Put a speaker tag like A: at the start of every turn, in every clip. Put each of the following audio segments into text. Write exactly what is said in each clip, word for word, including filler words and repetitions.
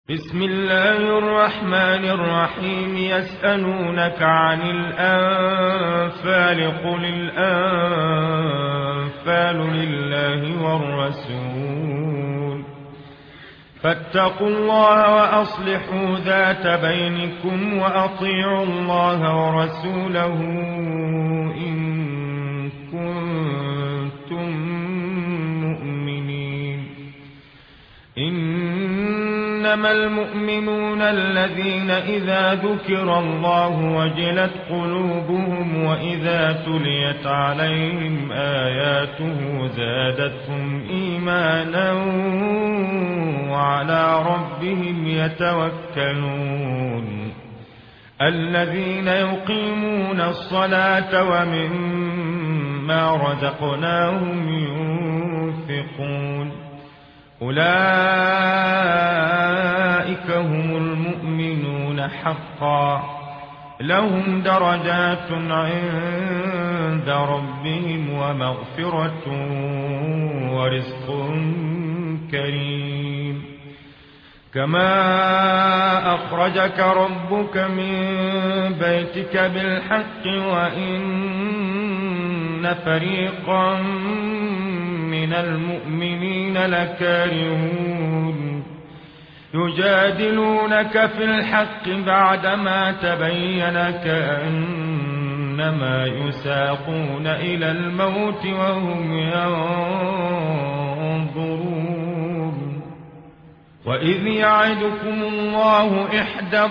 A: بسم الله الرحمن الرحيم. يسألونك عن الأنفال قل الأنفال لله والرسول فاتقوا الله وأصلحوا ذات بينكم وأطيعوا الله ورسوله إن كنتم مؤمنين. إنما المؤمنون الذين إذا ذكر الله وجلت قلوبهم وإذا تليت عليهم آياته زادتهم إيمانا وعلى ربهم يتوكلون. الذين يقيمون الصلاة ومما رزقناهم ينفقون أولئك هم المؤمنون حقا لهم درجات عند ربهم ومغفرة ورزق كريم. كما أخرجك ربك من بيتك بالحق وإن فريقا من المؤمنين لكارهون يجادلونك في الحق بعدما تبين كأنما يساقون إلى الموت وهم ينظرون. وإذ يعدكم الله إحدى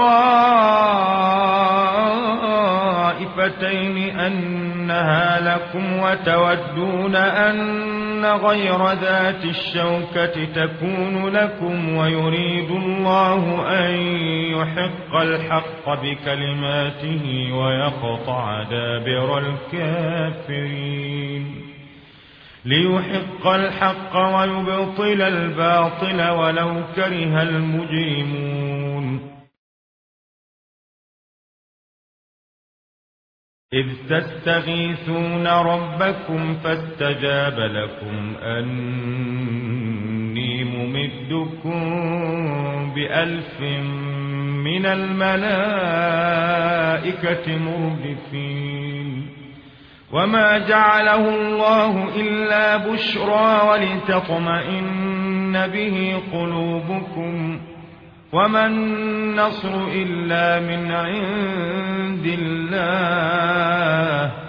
A: الطائفتين أنها لكم وتودون أن غير ذات الشوكة تكون لكم ويريد الله أن يحق الحق بكلماته ويقطع دابر الكافرين. ليحق الحق ويبطل الباطل ولو كره المجرمون. إذ تستغيثون ربكم فاستجاب لكم أني ممدكم بألف من الملائكة مردفين. وما جعله الله إلا بشرى ولتطمئن به قلوبكم وما النصر إلا من عند الله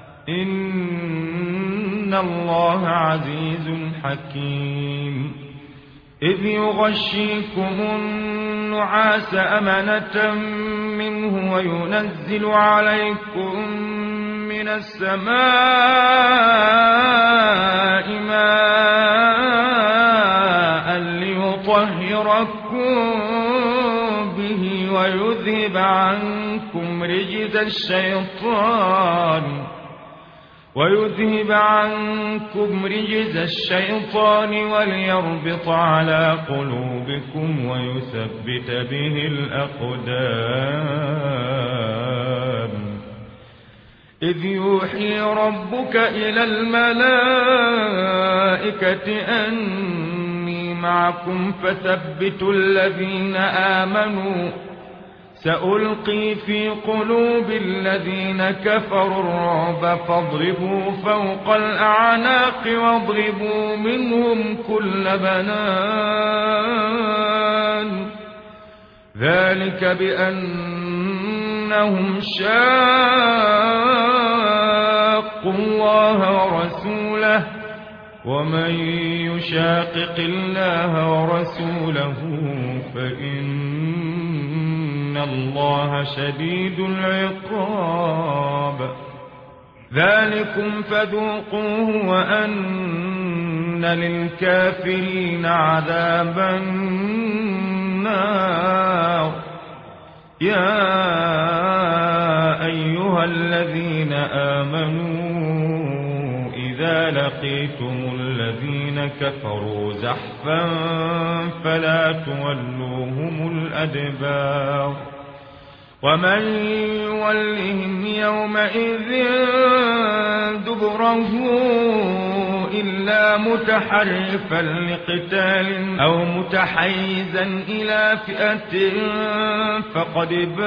A: إن الله عزيز حكيم. إذ يغشيكم النعاس أمنة منه وينزل عليكم من السماء ماء ليطهركم به ويذهب عنكم رجز الشيطان ويذهب عنكم رجز الشيطان وليربط على قلوبكم ويثبت به الأقدام. إذ يوحي ربك إلى الملائكة أني معكم فثبتوا الذين آمنوا سألقي في قلوب الذين كفروا الرعب فاضربوا فوق الأعناق واضربوا منهم كل بنان. ذلك بأنهم شاقوا الله ورسوله ومن يشاقق الله ورسوله فإن الله شديد العقاب. ذلكم فذوقوه وأن للكافرين عذاب النار. يا أيها الذين آمنوا إذا لقيتم الذين كفروا زحفا فلا تولوهم الأدبار. ومن يولهم يومئذ دبره إلا متحرفا لقتال أو متحيزا إلى فئة فقد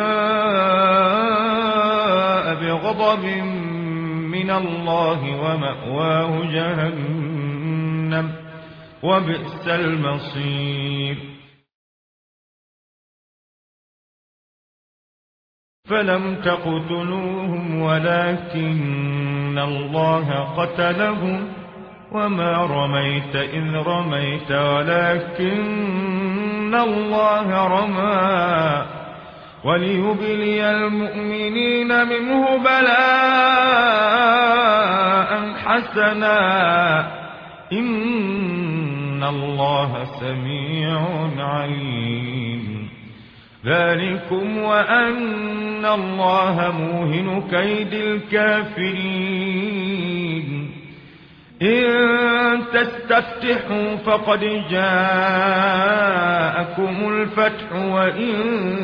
A: باء بغضب من الله ومأواه جهنم وبئس المصير. فلم تقتلوهم ولكن الله قتلهم وما رميت إذ رميت ولكن الله رمى وليبلي المؤمنين منه بلاء حسنا إن الله سميع عليم. ذلكم وأن الله موهن كيد الكافرين. إن تستفتحوا فقد جاءكم الفتح وإن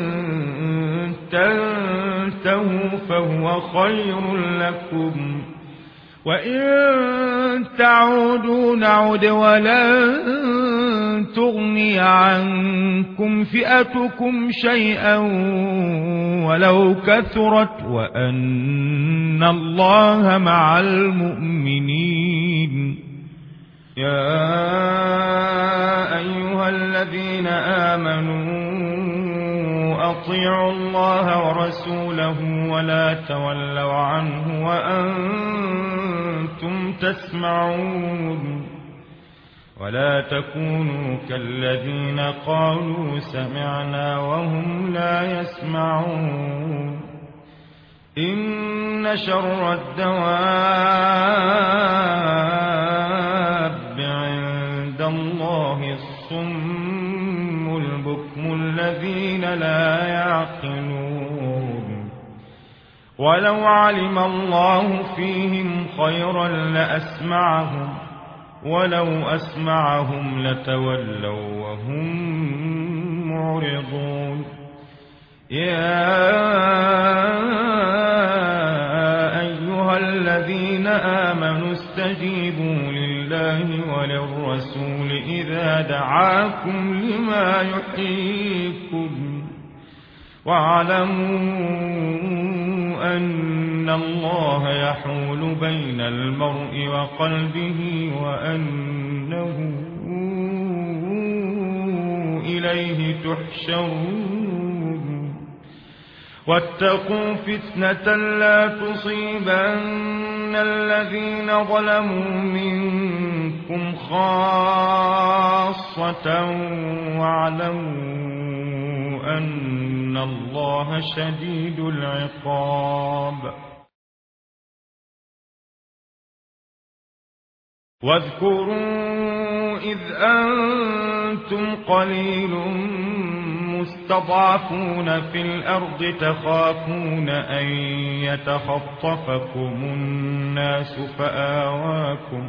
A: تنتهوا فهو خير لكم وإن تعودوا نعد ولن تغني عنكم فئتكم شيئا ولو كثرت وأن الله مع المؤمنين. يا أيها الذين آمنوا أطيعوا الله ورسوله ولا تولوا عنه وأنتم تسمعون ولا تكونوا كالذين قالوا سمعنا وهم لا يسمعون. إن شر الدواب عند الله الصم البكم الذين لا يعقلون. ولو علم الله فيهم خيرا لأسمعهم ولو أسمعهم لتولوا وهم معرضون. يا أيها الذين آمنوا استجيبوا لله وللرسول إذا دعاكم لما يحييكم واعلموا أن الله يحول بين المرء وقلبه وأنه إليه تحشرون. واتقوا فتنة لا تصيبن الذين ظلموا منكم خاصة واعلموا أن الله شديد العقاب. واذكروا إذ أنتم قليل مستضعفون في الأرض تخافون أن يتخطفكم الناس فآواكم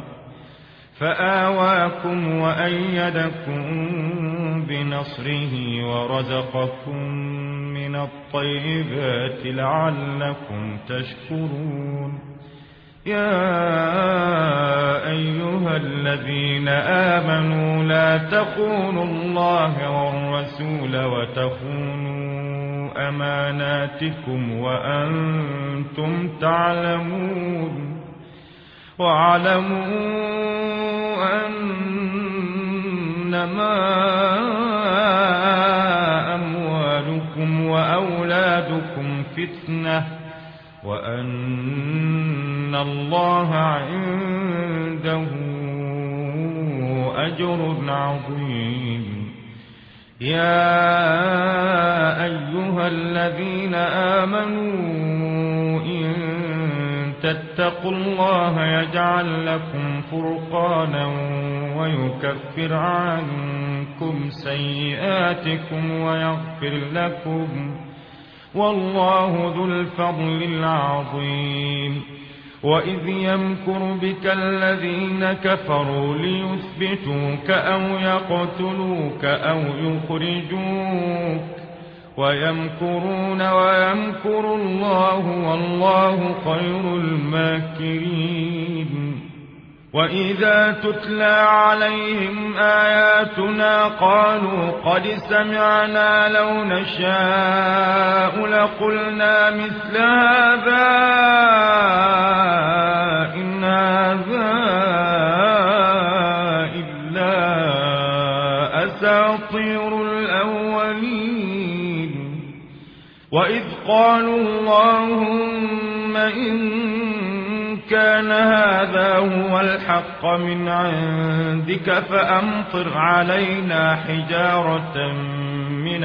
A: فآواكم وأيدكم بنصره ورزقكم من الطيبات لعلكم تشكرون. يا أيها الذين آمنوا لا تخونوا الله والرسول وتخونوا أماناتكم وأنتم تعلمون. واعلموا أنما أموالكم وأولادكم فتنة وأن الله عنده أجر عظيم. يا أيها الذين آمنوا إن تتقوا الله يجعل لكم فرقانا ويكفر عنكم سيئاتكم ويغفر لكم والله ذو الفضل العظيم. وإذ يمكر بك الذين كفروا ليثبتوك أو يقتلوك أو يخرجوك ويمكرون ويمكر الله والله خير الماكرين. وإذا تتلى عليهم آياتنا قالوا قد سمعنا لو نشاء لقلنا مثل هذا إن هذا إلا أساطير الأولين وإذ قالوا اللهم إن كان هذا هو الحق من عندك فأمطر علينا حجارة من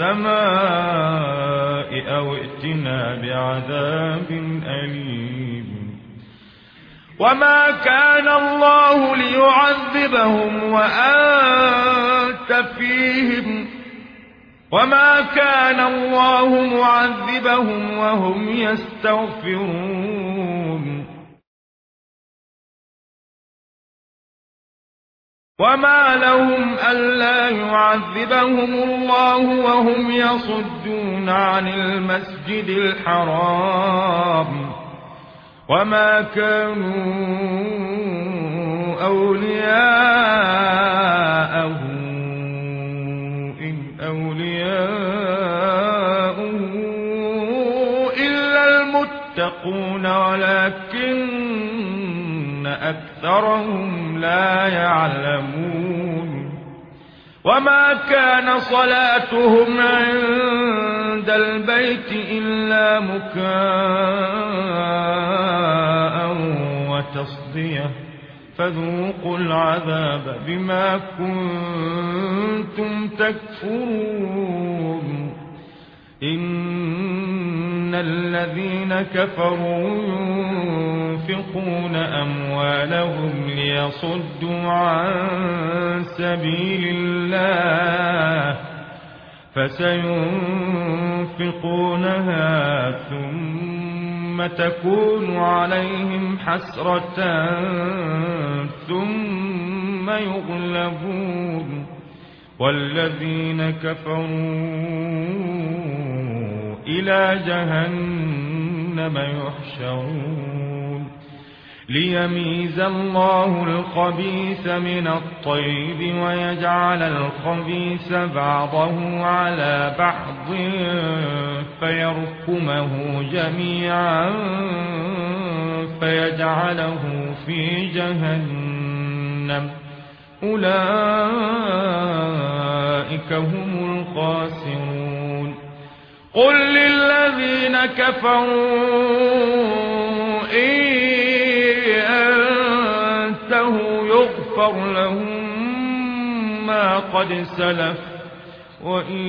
A: السماء أو ائتنا بعذاب أليم وما كان الله ليعذبهم وأنت فيهم وما كان الله معذبهم وهم يستغفرون وما لهم ألا يعذبهم الله وهم يصدون عن المسجد الحرام وما كانوا أولياءه إن أولياءه إلا المتقون ولكن أكثرهم لا يعلمون وما كان صلاتهم عند البيت إلا مكاء وتصدية فذوقوا العذاب بما كنتم تكفرون إن الذين كفروا ينفقون أموالهم ليصدوا عن سبيل الله فسينفقونها ثم تكون عليهم حسرة ثم يغلبون والذين كفروا إلى جهنم يحشرون ليميز الله الخبيث من الطيب ويجعل الخبيث بعضه على بعض فيركمه جميعا فيجعله في جهنم أولئك هم الخاسرون قل للذين كفروا إن ينتهوا يغفر لهم ما قد سلف وإن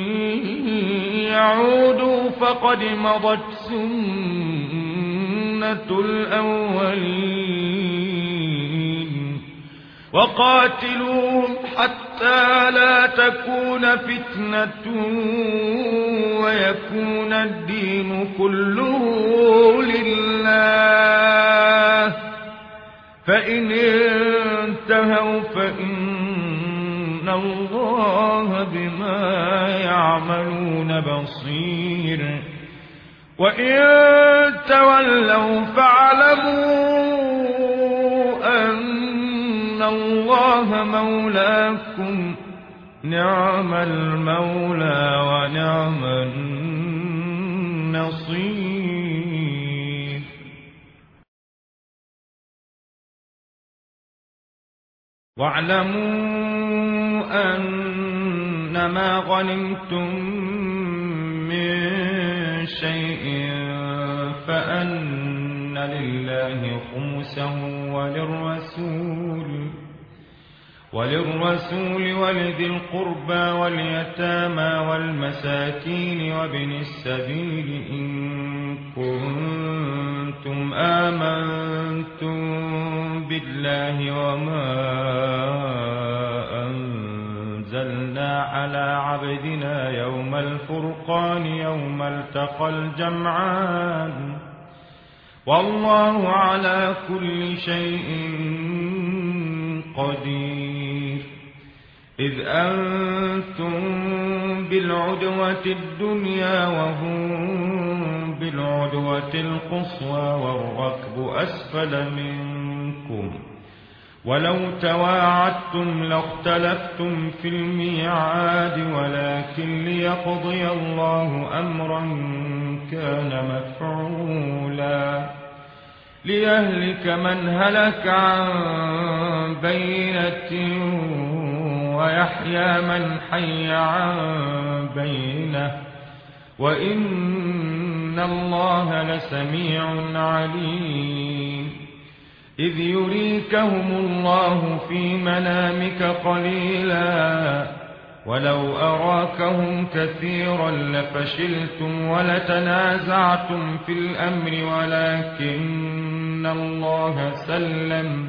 A: يعودوا فقد مضت سنة الأولين وقاتلوهم حتى لا تكون فتنة ويكون الدين كله لله فإن انتهوا فإن الله بما يعملون بصير وإن تولوا فاعلموا أن الله مولاكم نعم المولى ونعم النصير واعلموا أنما غنمتم من شيء فأن لله خمسه وللرسول وللرسول ولذي القربى واليتامى والمساكين وابن السبيل إن كنتم آمنتم بالله وما أنزلنا على عبدنا يوم الفرقان يوم التقى الجمعان والله على كل شيء قدير إذ أنتم بالعدوة الدنيا وهم بالعدوة القصوى والركب أسفل منكم ولو تواعدتم لاختلفتم في الميعاد ولكن ليقضي الله أمرا كان مفعولا ليهلك من هلك عن بينة ويحيى من حي عن بينة وإن الله لسميع عليم إذ يريكهم الله في منامك قليلا ولو أراكهم كثيرا لفشلتم ولتنازعتم في الأمر ولكن الله سلم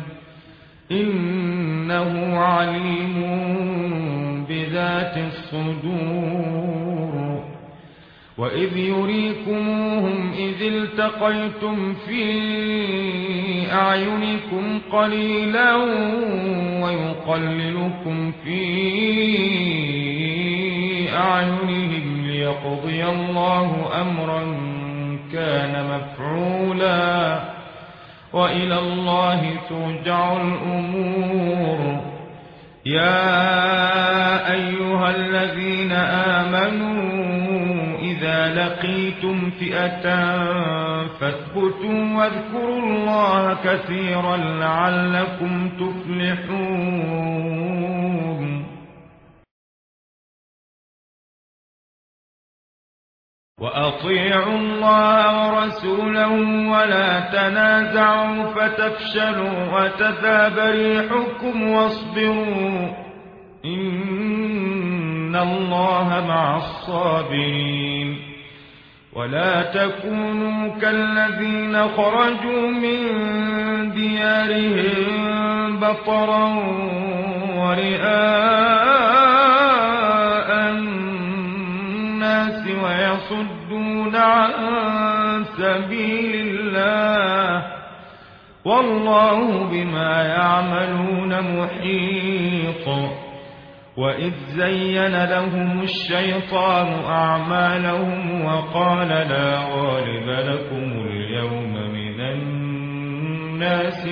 A: إنه عليم بذات الصدور وإذ يريكموهم إذ التقيتم في أعينكم قليلا ويقللكم في أعينهم ليقضي الله أمرا كان مفعولا وإلى الله ترجع الأمور يا أيها الذين آمنوا إذا لقيتم فئة فاثبتوا واذكروا الله كثيرا لعلكم تفلحون وأطيعوا الله ورسوله ولا تنازعوا فتفشلوا وتذهب ريحكم واصبروا إن الله مع الصابرين ولا تكونوا كالذين خرجوا من ديارهم بطرا ورئاء الناس ويصدون عن سبيل الله والله بما يعملون محيط وإذ زين لهم الشيطان أعمالهم وقال لا غالب لكم اليوم من الناس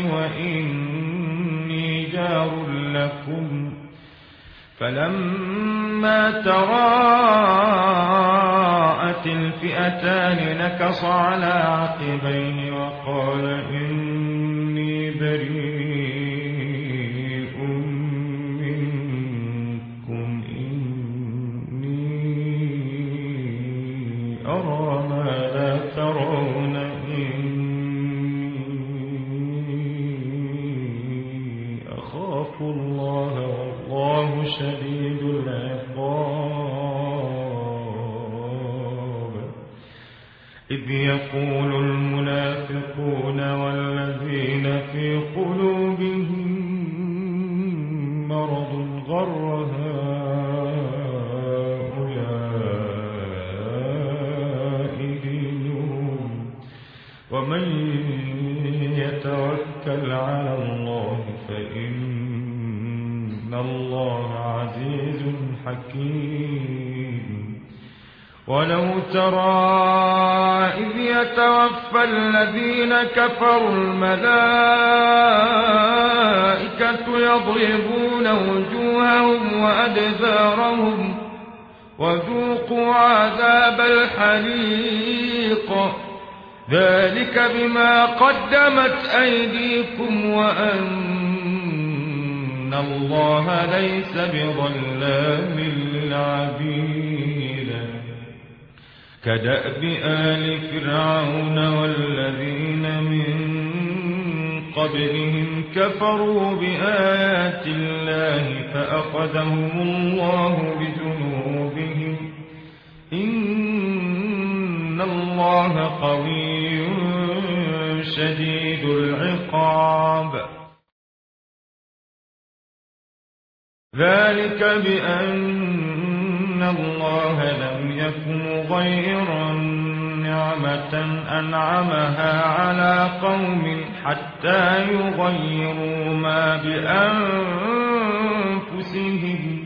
A: وإني جار لكم فلما تراءت الفئتان نكص على عقبيه وقال إني بريء منكم إني أرى ما لا ترون إني أخاف الله والله شديد العقاب إذ يقول المنافقون والذين في قلوبهم مرض غر هؤلاء دينهم ومن يتوكل على الله فإن الله عزيز حكيم ولو ترى إذ يتوفى الذين كفروا الملائكة يضربون وجوههم وأدبارهم وذوقوا عذاب الحريق ذلك بما قدمت أيديكم وأن الله ليس بظلام للعبيد كدأب آل فرعون والذين من قبلهم كفروا بآيات الله فأخذهم الله بذنوبهم إن الله قوي شديد العقاب ذلك بأن الله لم يكن غير نعمة أنعمها على قوم حتى يغيروا ما بأنفسهم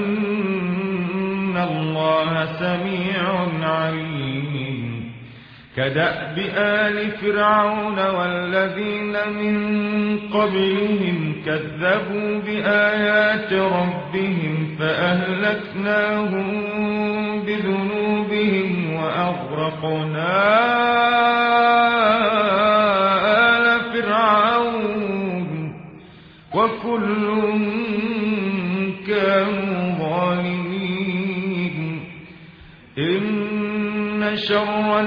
A: وأن الله سميع عليم كدأب آل فرعون والذين من قبلهم كذبوا بآيات ربهم فأهلكناهم بذنوبهم وأغرقنا آل فرعون وكل كانوا ظالمين. إن شر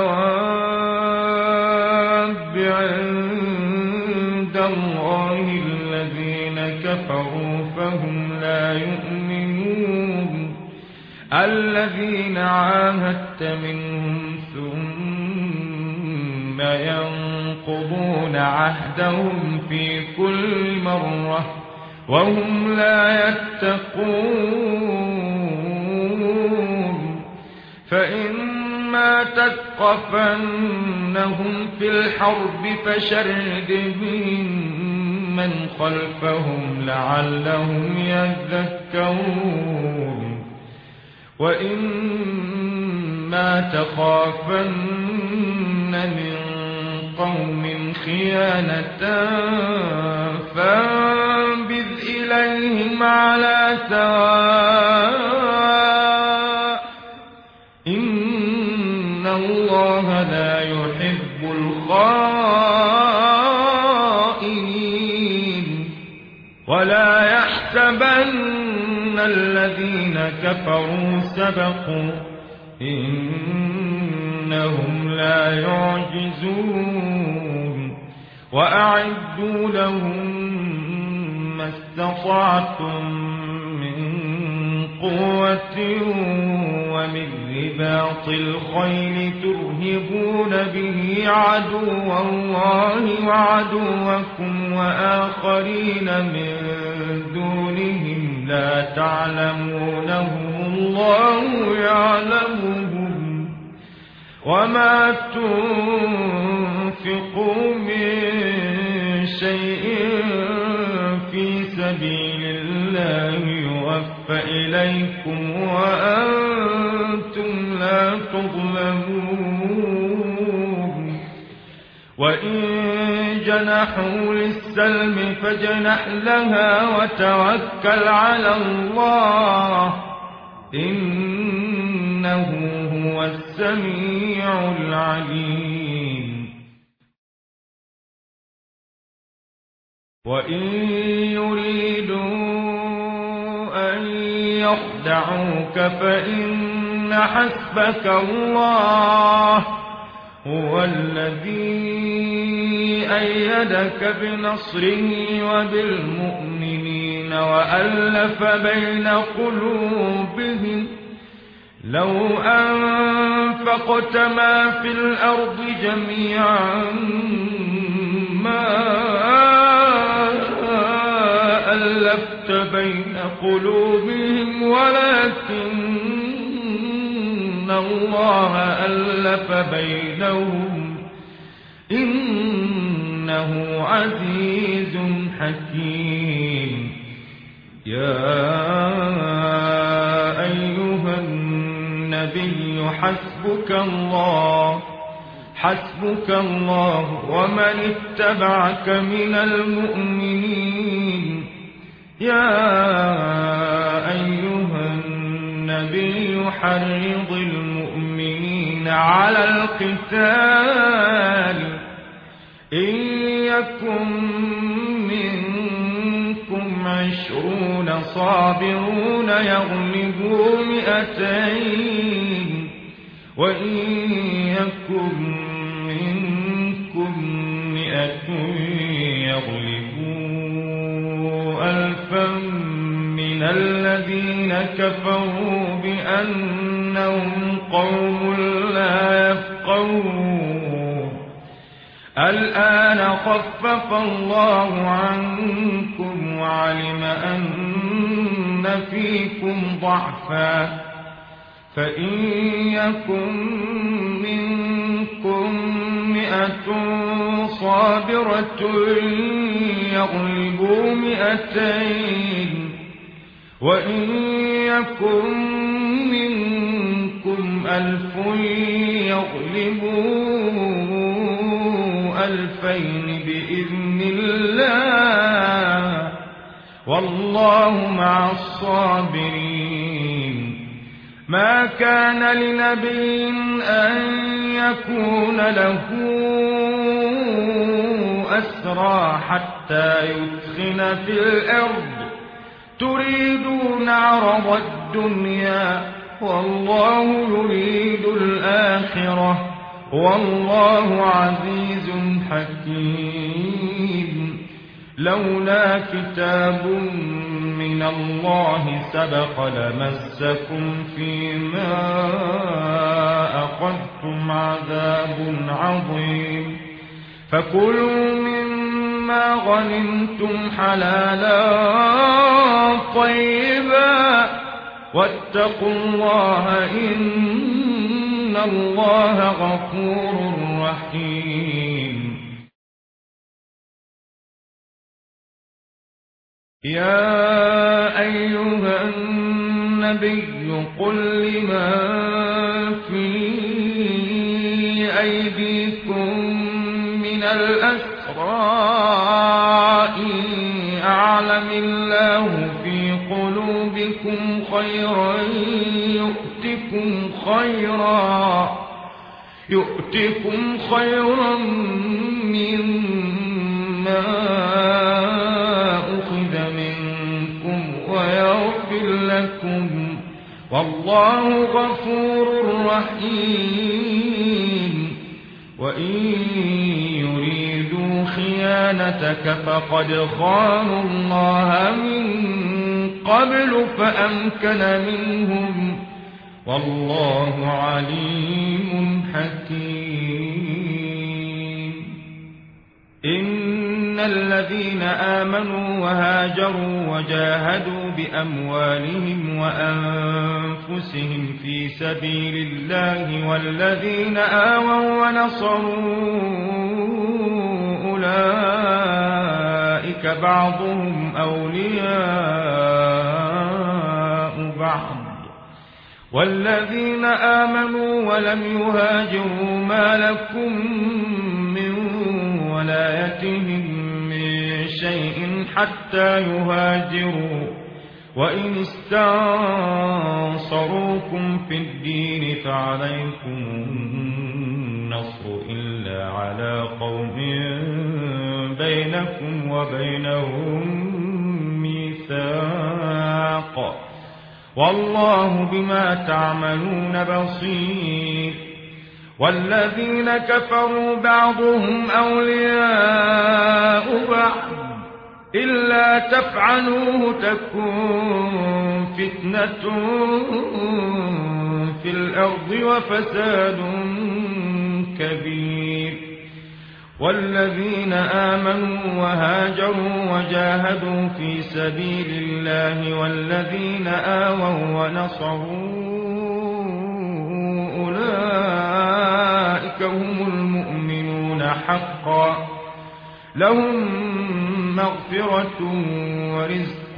A: الدواب عند الله الذين كفروا فهم لا يؤمنون. الذين عاهدت منهم ثم ينقضون عهدهم في كل مرة وهم لا يتقون. فإما تثقفنهم في الحرب فشرد بهم من خلفهم لعلهم يذكرون. وإما تخافن من قوم خيانة فانبذ إليهم على سواء إن الله لا يحب الخائنين. ولا يحسبن الذين كفروا سبقوا إنهم لا يعجزون. وأعدوا لهم ما استطعتم من قوة ومن رباط الخيل ترهبون به عدو الله وعدوكم وآخرين من دونهم لا تعلمونهم الله يعلمهم. وما تنفقوا من شيء في سبيل الله يوفى إليكم وأنتم لا تظلمون. وإن جنحوا للسلم فاجنح لها وتوكل على الله إنه هو السميع العليم. وإن يريدوا أن يخدعوك فإن حسبك الله هو الذي أيدك بنصره وبالمؤمنين وألف بين قلوبهم. لو أنفقت ما في الأرض جميعا ما ألفت بين قلوبهم ولكن الله ألف بينهم إنه عزيز حكيم. يا أيها النبي حسبك الله حسبك الله ومن اتبعك من المؤمنين. يا أيها النبي حرض المؤمنين على القتال إن يكن منكم عشرون صابرون يغلبوا مئتين وإن يكن منكم مئة يغلبوا ألفا من الذين كفروا بأنهم قوم لا يفقهون. الآن خفف الله عنكم وعلم أن فيكم ضعفا فإن يكن منكم مئة صابرة يغلبوا مئتين وإن يكن منكم ألف يغلبوا ألفين بإذن الله والله مع الصابرين. ما كان لنبي أن يكون له أسرى حتى يثخن في الأرض تريدون عرض الدنيا والله يريد الآخرة والله عزيز حكيم. لولا كتاب من الله سبق لمسكم فيما أخذتم عذاب عظيم. فكلوا مما غنمتم حلالا طيبا واتقوا الله إن الله غفور رحيم. يا أيها النبي قل لمن في أيديكم من الأسرى إن أعلم الله في قلوبكم خيرا يؤتكم خيرا يؤتكم خيرا مما أخذ منكم ويغفر لكم والله غفور رحيم. وإن يريدوا خيانتك فقد خانوا الله من قبل فأمكن منهم والله عليم حكيم. إن الذين آمنوا وهاجروا وجاهدوا بأموالهم وأنفسهم في سبيل الله والذين آووا ونصروا أولئك بعضهم أولياء بعض والذين آمنوا ولم يهاجروا ما لكم من ولايتهم من شيء حتى يهاجروا وإن استنصروكم في الدين فعليكم النصر إلا على قوم بينكم وبينهم ميثاق والله بما تعملون بصير. والذين كفروا بعضهم أولياء بعض إلا تفعلوه تكن فتنة في الأرض وفساد كبير. والذين آمنوا وهاجروا وجاهدوا في سبيل الله والذين آووا ونصروا أولئك هم المؤمنون حقا لهم مغفرة ورزق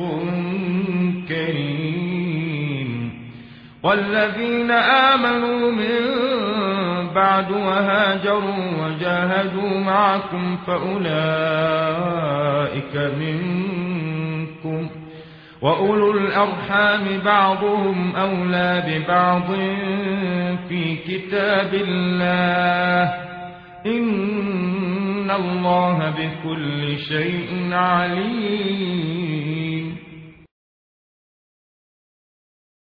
A: كريم. والذين آمنوا من بعد وهاجروا وجاهدوا معكم فأولئك منكم وأولو الأرحام بعضهم أولى ببعض في كتاب الله إن الله بكل شيء عليم.